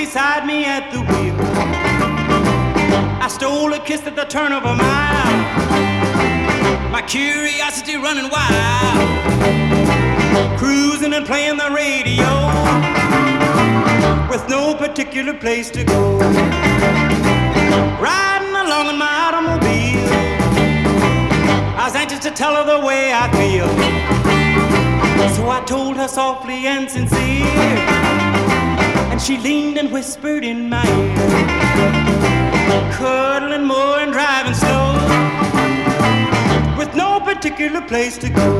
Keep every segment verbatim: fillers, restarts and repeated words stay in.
beside me at the wheel. I stole a kiss at the turn of a mile, my curiosity running wild, cruising and playing the radio with no particular place to go. Riding along in my automobile, I was anxious to tell her the way I feel. So I told her softly and sincere, and she leaned and whispered in my ear, cuddling more and driving slow, with no particular place to go.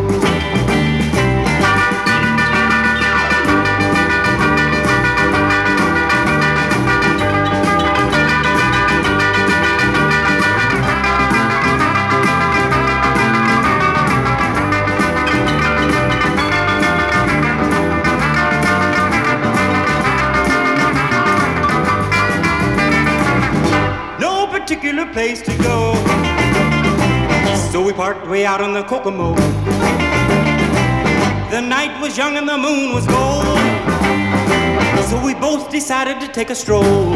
Particular place to go. So we parked way out on the Kokomo. The night was young and the moon was gold, so we both decided to take a stroll.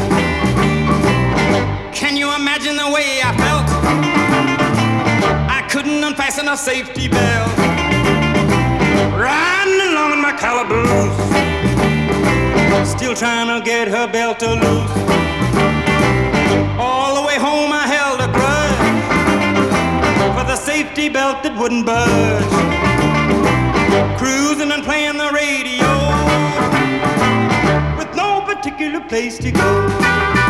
Can you imagine the way I felt? I couldn't unfasten a safety belt, riding along in my calaboose, still trying to get her belt to loose. All the way home I held a grudge for the safety belt that wouldn't budge, cruising and playing the radio with no particular place to go.